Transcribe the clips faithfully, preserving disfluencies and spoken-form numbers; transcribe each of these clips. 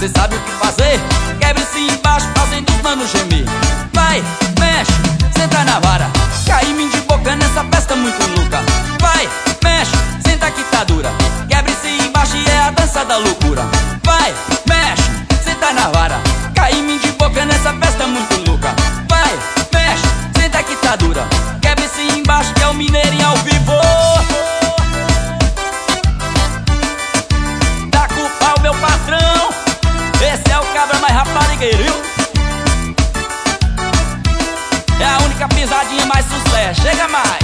cê sabe o que fazer. Quebre-se embaixo, fazendo os manos gemer. Vai, mexe, senta na vara, cai em mim de boca nessa festa muito louca. Vai, mexe, senta que tá dura. Quebre-se embaixo e é a dança da loucura. Vai, mexe, senta na vara, cai em mim de boca nessa festa muito louca. Vai, mexe, senta que tá dura. Quebre-se embaixo que é o Mineirinho ao vivo. Dá culpa ao meu patrão, esse é o cabra mais raparigueiro. É a única pisadinha mais sucesso, chega mais.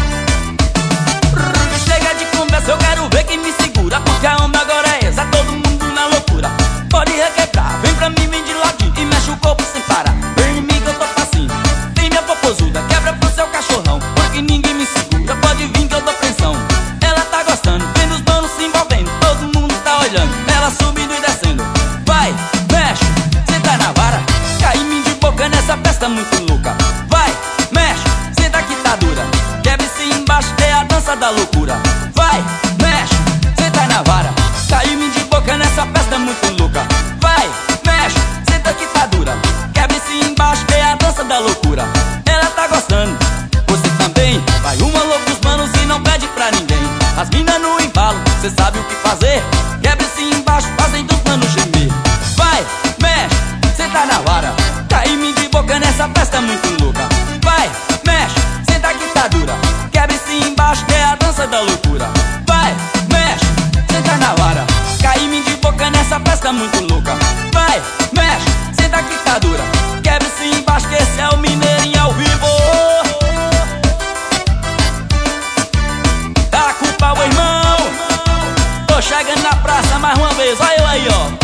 Chega de conversa, eu quero ver quem me segura, porque a onda agora é essa, todo mundo na loucura. Pode requebrar, vem pra mim, vem de ladinho e mexe o corpo sem parar. Vem em mim que eu tô facinho, tem minha popozuda, quebra pro seu cachorrão, porque ninguém me segura, pode vir que eu dou pressão. Ela tá gostando, vendo os manos se envolvendo, todo mundo tá olhando, ela subindo e descendo. Vai, mexe, senta na vara, cai em mim de boca nessa festa muito louca. Vai, mexe, senta que tá dura, quebre-se embaixo, é a dança da loucura. Vai, mexe, senta na vara, cai em mim de boca nessa festa muito louca. Vai, mexe, senta que tá dura, quebre-se embaixo, é a dança da loucura. Ela tá gostando, você também. Vai uma louca dos manos e não pede pra ninguém. As mina no embalo, cê sabe o que fazer. Quebre-se embaixo, fazendo os manos gemer. Vai, mexe, senta na vara, cai em mim de boca nessa festa muito louca. Vai, mexe, senta que tá dura, quebre-se embaixo, é a dança da loucura. Vai, mexe, senta na vara, cai em mim de boca nessa festa muito louca. Vai, mexe, senta que tá dura, quebre-se embaixo, que esse é o Mineirinho ao vivo. Dá culpa ao irmão, tô chegando na praça mais uma vez, olha eu aí ó.